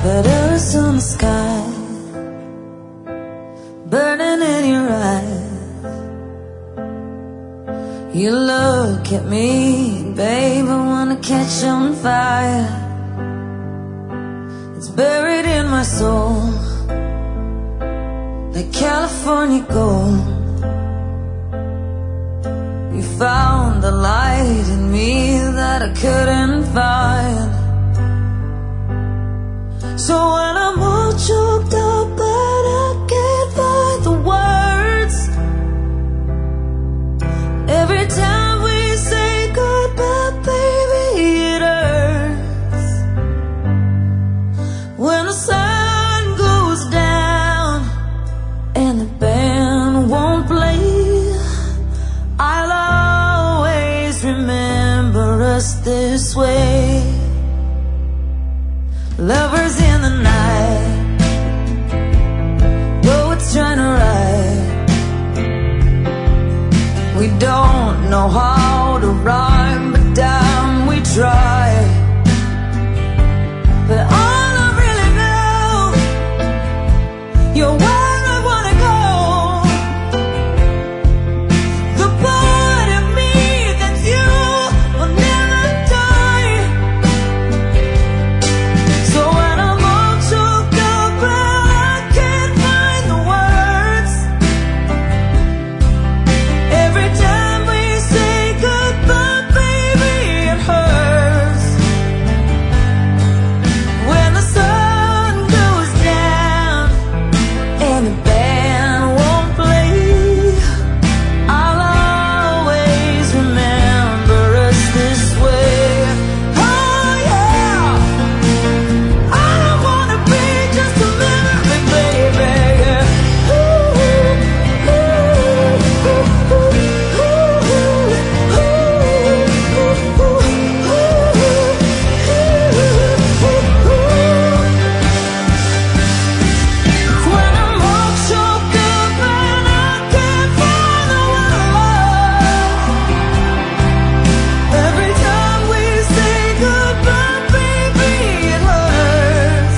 Letters on the sky, burning in your eyes. You look at me, babe, I wanna catch on fire. It's buried in my soul, like California gold. You found the light in me that I couldn't find. So when I'm all choked up but I can't find the words, every time we say goodbye, baby, it hurts. When the sun goes down and the band won't play, I'll always remember us this way. Lovers in the night, poets trying to write. We don't know how to rhyme, but damn, we try. But all I really know, you're where I wanna go. The part of me that's you will never die. So when I'm all choked up but I can't find the words, every time we say goodbye, baby, it hurts. When the sun goes down and the band won't play, I'll always remember us this way. Oh yeah, I don't wanna be just a memory, baby. When I'm all choked up and I can't find the word, every time we say goodbye, baby, it hurts.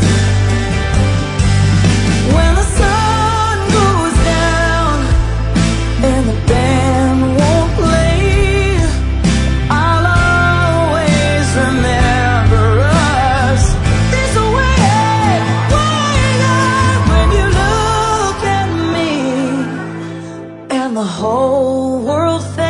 When the sun goes down and the band won't play, I'll always remember us this way. When you look at me and the whole world fades.